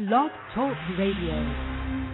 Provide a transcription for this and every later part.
Blog Talk Radio.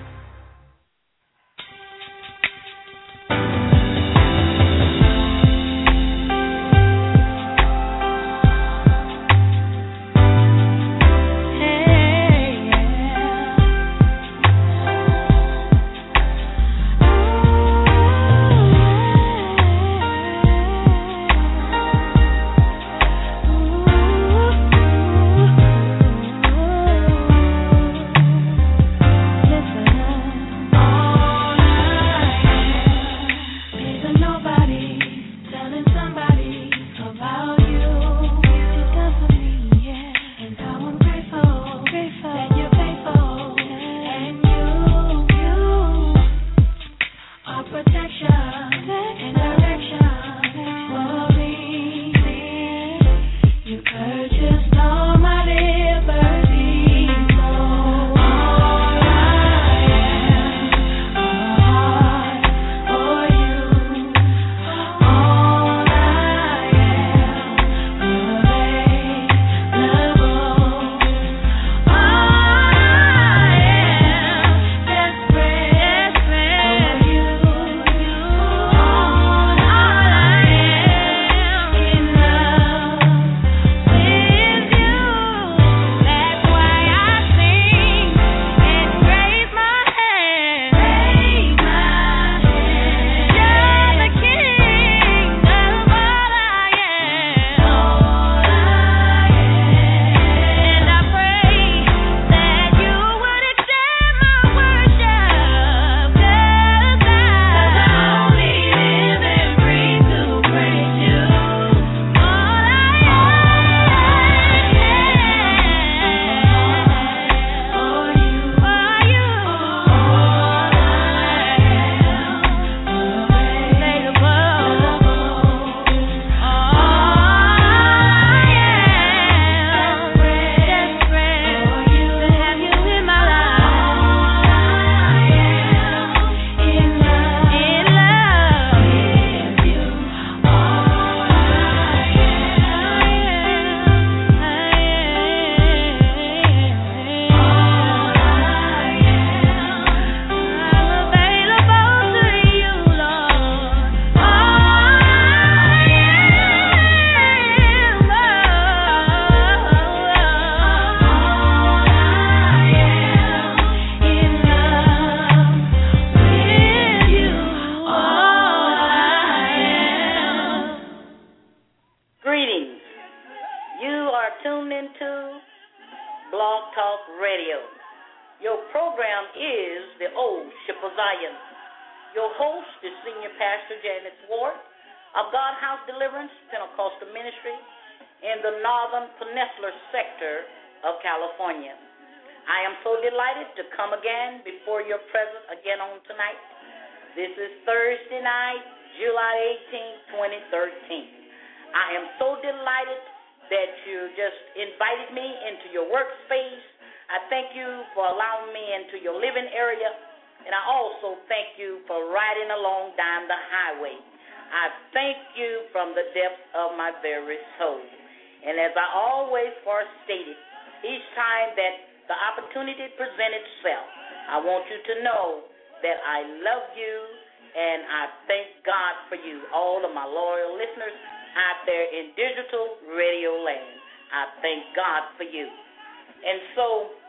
This is Thursday night, July 18, 2013. I am so delighted that you just invited me into your workspace. I thank you for allowing me into your living area, and I also thank you for riding along down the highway. I thank you from the depths of my very soul. And as I always stated, each time that the opportunity presents itself, I want you to know that I love you, and I thank God for you, all of my loyal listeners out there in digital radio land. I thank God for you. And so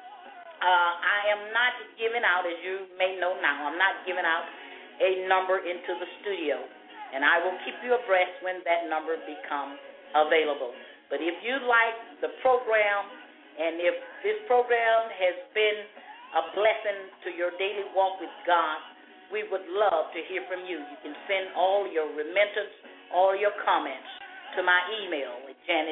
I am not giving out, as you may know now, I'm not giving out a number into the studio, and I will keep you abreast when that number becomes available. But if you like the program, and if this program has been a blessing to your daily walk with God, we would love to hear from you. You can send all your remittance, all your comments to my email at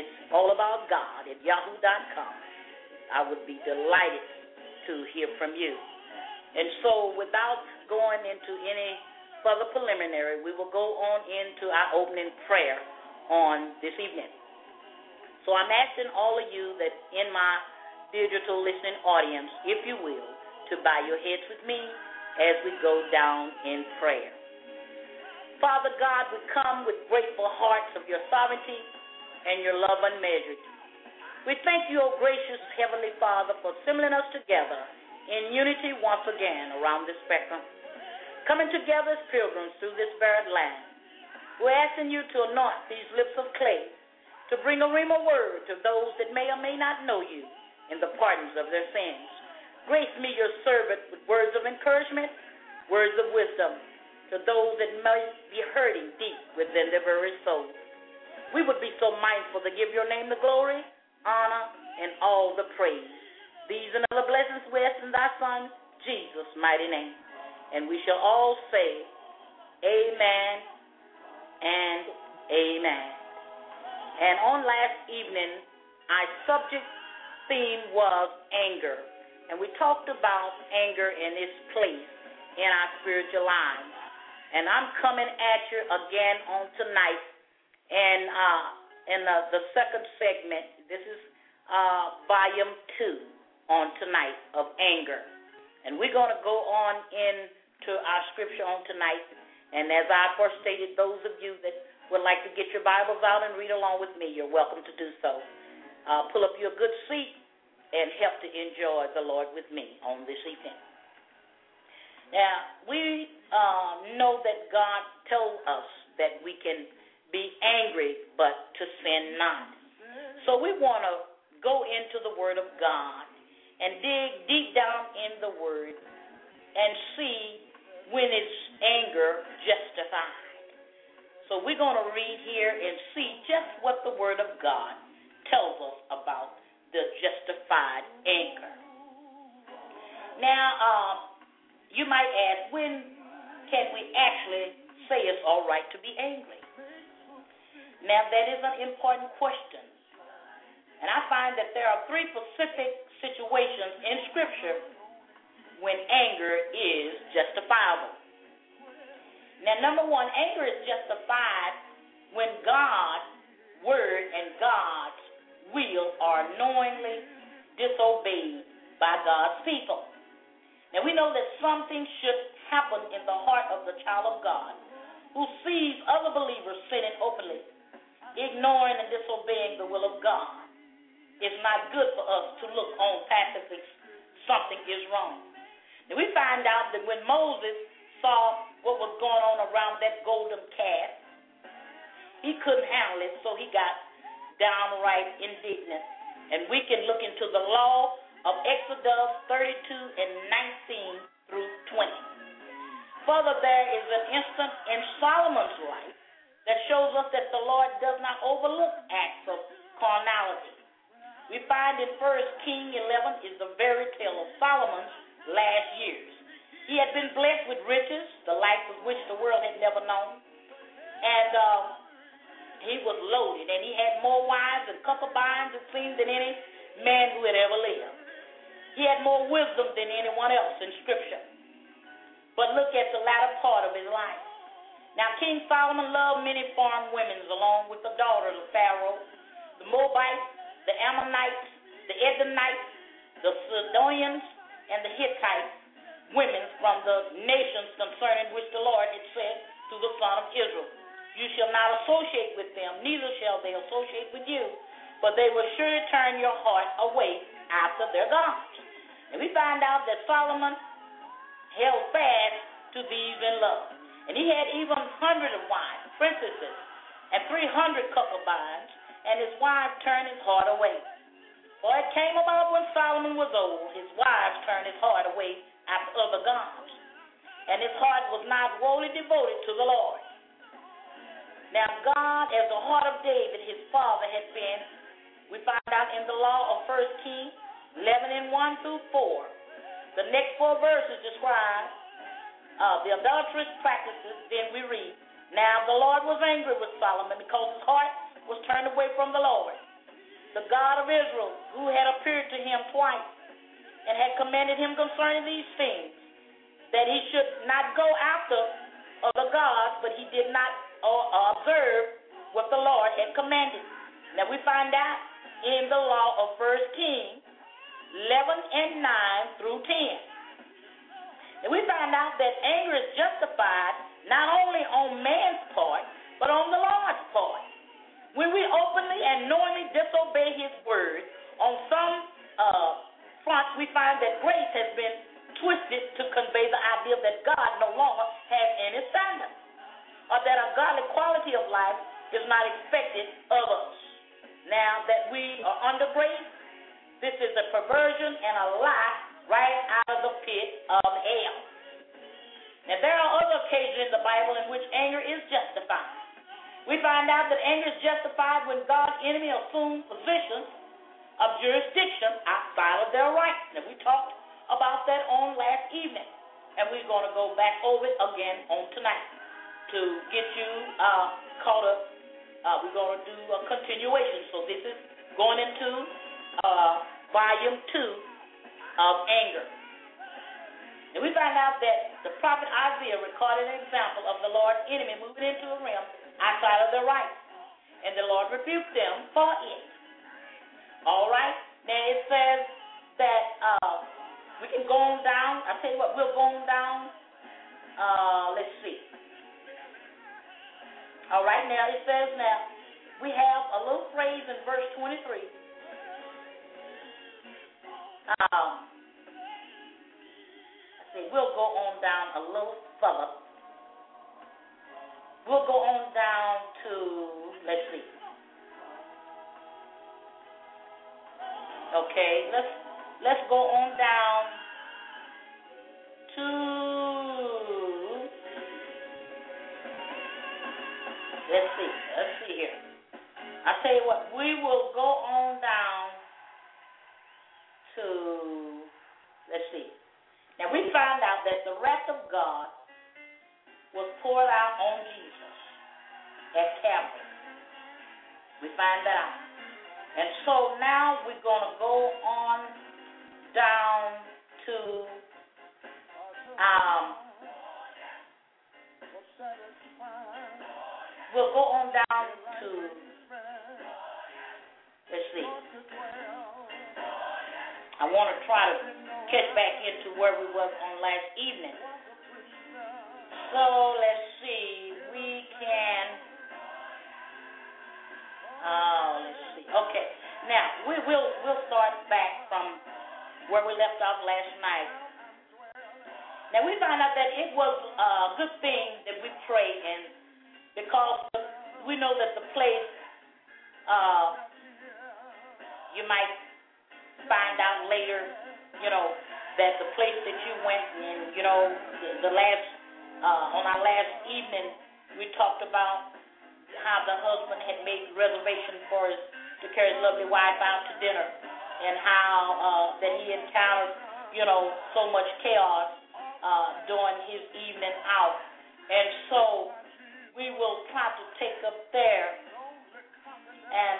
janiceallaboutgod@yahoo.com. I would be delighted to hear from you. And so without going into any further preliminary, we will go on into our opening prayer on this evening. So I'm asking all of you that in my digital listening audience, if you will, to bow your heads with me as we go down in prayer. Father God, we come with grateful hearts of your sovereignty and your love unmeasured. We thank you, O gracious Heavenly Father, for assembling us together in unity once again around this spectrum, coming together as pilgrims through this barren land. We're asking you to anoint these lips of clay to bring a rhema word to those that may or may not know you in the pardons of their sins. Grace me, your servant, with words of encouragement, words of wisdom to those that may be hurting deep within their very soul. We would be so mindful to give your name the glory, honor, and all the praise. These and other blessings we ask in thy Son, Jesus' mighty name. And we shall all say, amen and amen. And on last evening, our subject theme was anger. And we talked about anger and its place in our spiritual lives. And I'm coming at you again on tonight. And in the second segment, this is volume 2 on tonight of anger. And we're going to go on into our scripture on tonight. And as I first stated, those of you that would like to get your Bibles out and read along with me, you're welcome to do so. Pull up your good seat and help to enjoy the Lord with me on this evening. Now, we know that God told us that we can be angry, but to sin not. So we want to go into the Word of God and dig deep down in the Word and see when is anger justified. So we're going to read here and see just what the Word of God tells us about the justified anger. Now, you might ask, when can we actually say it's all right to be angry? Now, that is an important question. And I find that there are 3 specific situations in Scripture when anger is justifiable. Now, number 1, anger is justified when God's word and God's will are knowingly disobeyed by God's people. Now, we know that something should happen in the heart of the child of God who sees other believers sinning openly, ignoring and disobeying the will of God. It's not good for us to look on passively something is wrong. Now, we find out that when Moses saw what was going on around that golden calf, he couldn't handle it, so he got downright indignant. And we can look into the law of Exodus 32 and 19 through 20. Further, there is an instance in Solomon's life that shows us that the Lord does not overlook acts of carnality. We find in 1 Kings 11 is the very tale of Solomon's last years. He had been blessed with riches, the like of which the world had never known. And he was loaded, and he had more wives and concubines, it seems, than any man who had ever lived. He had more wisdom than anyone else in Scripture. But look at the latter part of his life. Now, King Solomon loved many foreign women along with the daughters of Pharaoh, the Moabites, the Ammonites, the Edomites, the Sidonians, and the Hittites, women from the nations concerning which the Lord had said to the son of Israel, you shall not associate with them, neither shall they associate with you, for they will surely turn your heart away after their gods. And we find out that Solomon held fast to these in love. And he had even hundreds of wives, princesses, and 300 concubines, and his wives turned his heart away. For it came about when Solomon was old, his wives turned his heart away after other gods, and his heart was not wholly devoted to the Lord. Now God, as the heart of David, his father, had been, we find out in the law of 1 Kings 11 and 1 through 4. The next 4 verses describe the adulterous practices. Then we read, now the Lord was angry with Solomon because his heart was turned away from the Lord, the God of Israel, who had appeared to him twice and had commanded him concerning these things, that he should not go after other gods, but he did not observe what the Lord had commanded. Now we find out in the law of 1 Kings 11 and 9 through 10. And we find out that anger is justified not only on man's part, but on the Lord's part. When we openly and knowingly disobey his word On some fronts, we find that grace has been twisted to convey the idea that God no longer has any standard, or that a godly quality of life is not expected of us. Now that we are under grace, this is a perversion and a lie right out of the pit of hell. Now there are other occasions in the Bible in which anger is justified. We find out that anger is justified when God's enemy assumes positions of jurisdiction outside of their rights. Now we talked about that on last evening, and we're going to go back over it again on tonight to get you caught up. We're going to do a continuation. So this is going into volume 2 of anger. And we find out that the prophet Isaiah recorded an example of the Lord's enemy moving into a realm outside of their rights, and the Lord rebuked them for it. All right? Now it says that we can go on down. I tell you what, we'll go on down. Let's see. All right, now it says now, we have a little phrase in verse 23. We'll go on down a little further. We'll go on down to, let's see. Okay, let's go on down to, let's see here. I tell you what, we will go on down to, let's see. Now we find out that the wrath of God was poured out on Jesus at Calvary. We find that out. And so now we're going to go on down to we'll go on down to, let's see. I want to try to catch back into where we was on last evening. So let's see. We can. Let's see. Okay. Now we'll start back from where we left off last night. Now we found out that it was a good thing that we prayed, and because we know that the place, you might find out later, that the place that you went in, the last on our last evening, we talked about how the husband had made reservation for to carry his lovely wife out to dinner, and how that he encountered, so much chaos during his evening out. And so we will try to take up there, and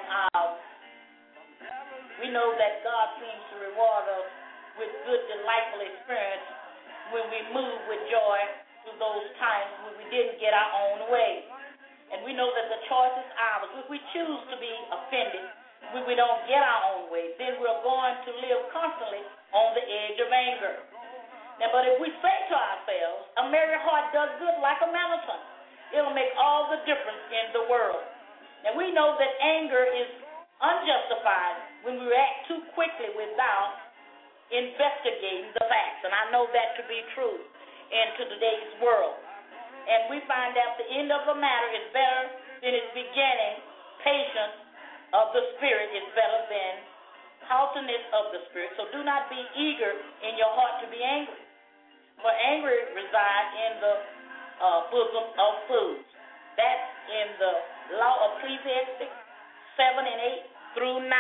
we know that God seems to reward us with good, delightful experience when we move with joy through those times when we didn't get our own way. And we know that the choice is ours. If we choose to be offended when we don't get our own way, then we're going to live constantly on the edge of anger. Now, but if we say to ourselves, a merry heart does good like a medicine, it'll make all the difference in the world. Now, we know that anger is unjustified when we react too quickly without investigating the facts. And I know that to be true in today's world. And we find out the end of the matter is better than its beginning. Patience of the Spirit is better than haughtiness of the Spirit. So do not be eager in your heart to be angry. For anger resides in the bosom of fools. That's in the law of Ecclesiastes 7 and 8 through 9.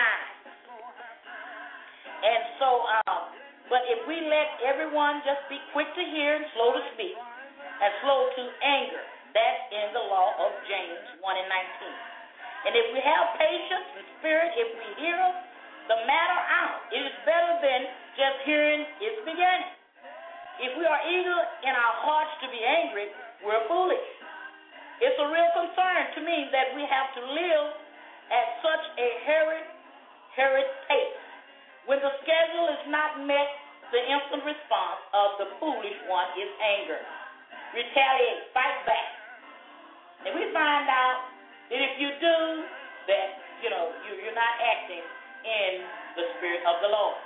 And so, but if we let everyone just be quick to hear and slow to speak, and slow to anger, that's in the law of James 1 and 19. And if we have patience and spirit, if we hear the matter out, it is better than just hearing its beginning. If we are eager in our hearts to be angry, we're foolish. It's a real concern to me that we have to live at such a hurried pace. When the schedule is not met, the instant response of the foolish one is anger. Retaliate, fight back. And we find out that if you do that, you're not acting in the Spirit of the Lord.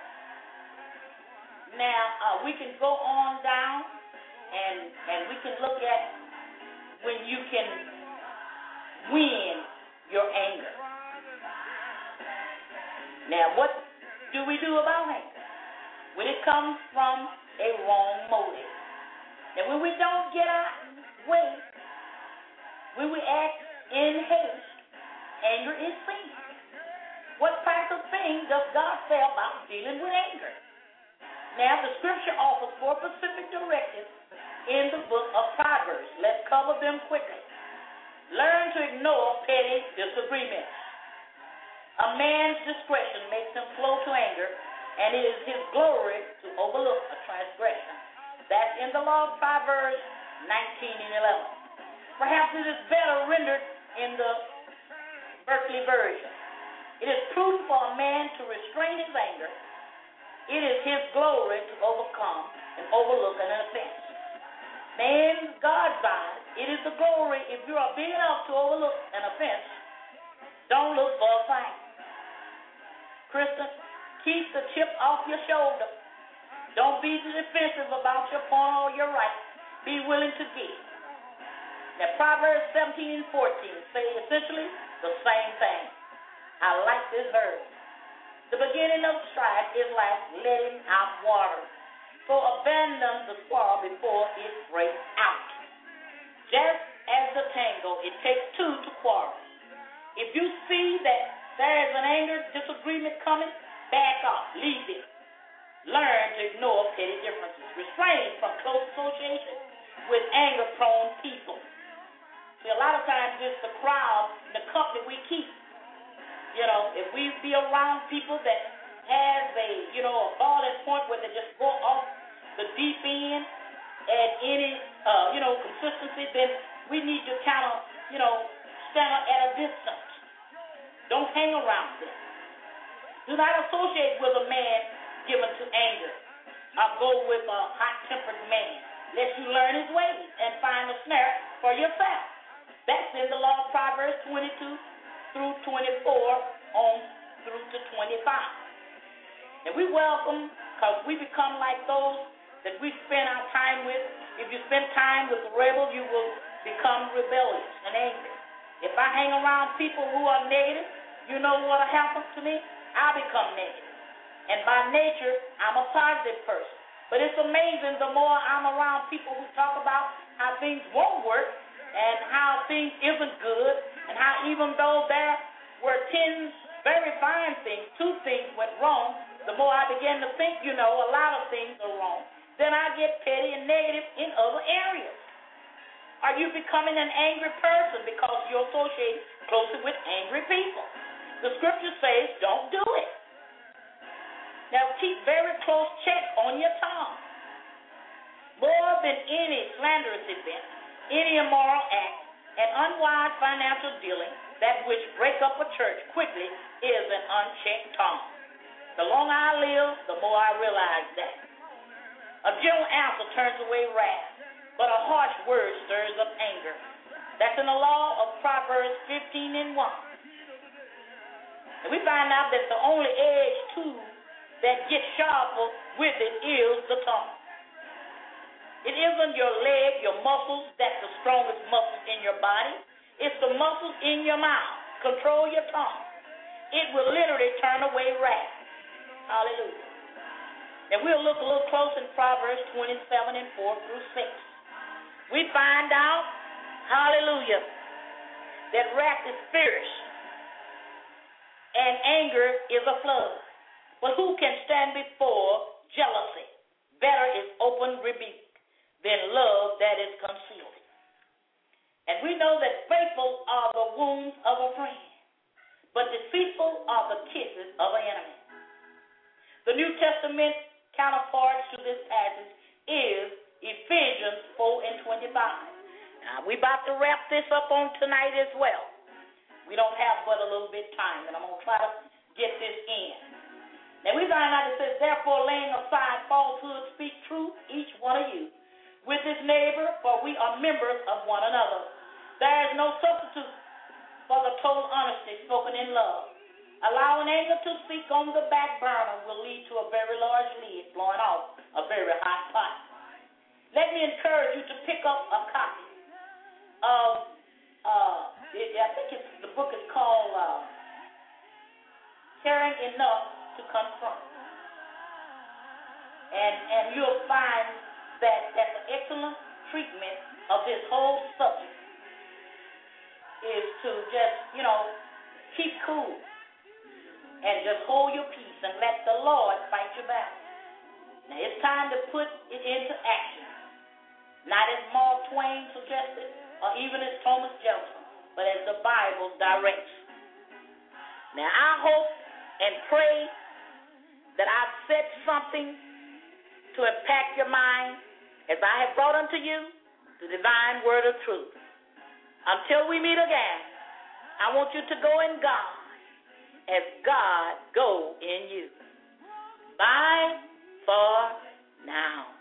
Now, we can go on down and we can look at when you can win your anger. Now, what do we do about anger? When it comes from a wrong motive. Now, when we don't get our way, when we act in haste, anger is sin. What type of thing does God say about dealing with anger? Now, the scripture offers 4 specific directives in the book of Proverbs. Let's cover them quickly. Learn to ignore petty disagreements. A man's discretion makes him slow to anger, and it is his glory to overlook a transgression. That's in the law of Proverbs 19:11. Perhaps it is better rendered in the Berkeley version. It is prudent for a man to restrain his anger. It is his glory to overcome and overlook an offense. Now, in God's eyes, it is the glory if you are big enough to overlook an offense. Don't look for a fight. Kristen, keep the chip off your shoulder. Don't be defensive about your point or your right. Be willing to give. Now, Proverbs 17:14 say essentially the same thing. I like this verse. The beginning of strife is like letting out water. So abandon the quarrel before it breaks out. Just as the tango, it takes 2 to quarrel. If you see that there is an anger disagreement coming, back off, leave it. Learn to ignore petty differences. Refrain from close association with anger-prone people. See, a lot of times it's the crowd and the company we keep. You know, if we be around people that has a boiling point where they just go off the deep end at any, consistency, then we need to kind of, stand up at a distance. Don't hang around them. Do not associate with a man given to anger or go with a hot-tempered man, lest you learn his ways and find a snare for yourself. That's in the law of Proverbs 22 through 24 on through to 25. And we welcome, because we become like those that we spend our time with. If you spend time with the rebel, you will become rebellious and angry. If I hang around people who are negative, you know what will happen to me? I'll become negative. And by nature, I'm a positive person. But it's amazing, the more I'm around people who talk about how things won't work and how things isn't good, and how even though there were 10 very fine things, 2 things went wrong, the more I begin to think, a lot of things are wrong, then I get petty and negative in other areas. Are you becoming an angry person because you're associated closely with angry people? The scripture says don't do it. Now keep very close check on your tongue. More than any slanderous event, any immoral act, and unwise financial dealing, that which break up a church quickly is an unchecked tongue. The longer I live, the more I realize that. A gentle answer turns away wrath, but a harsh word stirs up anger. That's in the law of Proverbs 15:1. And we find out that the only edged tool that gets sharper with it is the tongue. It isn't your leg, your muscles, that's the strongest muscles in your body. It's the muscles in your mouth. Control your tongue. It will literally turn away wrath. Hallelujah. And we'll look a little close in Proverbs 27:4-6. We find out, hallelujah, that wrath is fierce and anger is a flood. But who can stand before jealousy? Better is open rebuke than love that is concealed. And we know that faithful are the wounds of a friend, but deceitful are the kisses of an enemy. The New Testament counterpart to this passage is Ephesians 4:25. Now, we're about to wrap this up on tonight as well. We don't have but a little bit time, and I'm going to try to get this in. Now, we find out it says, therefore, laying aside falsehood, speak truth, each one of you, with his neighbor, for we are members of one another. There is no substitute for the total honesty spoken in love. Allowing anger to speak on the back burner will lead to a very large lid blowing off a very hot pot. Let me encourage you to pick up a copy of, I think the book is called Caring Enough to Confront. And you'll find that that's an excellent treatment of this whole subject is to just, keep cool and just hold your peace and let the Lord fight your battle. Now it's time to put it into action. Not as Mark Twain suggested or even as Thomas Jefferson, but as the Bible directs. Now I hope and pray that I've said something to impact your mind as I have brought unto you the divine word of truth. Until we meet again, I want you to go in God as God go in you. Bye for now.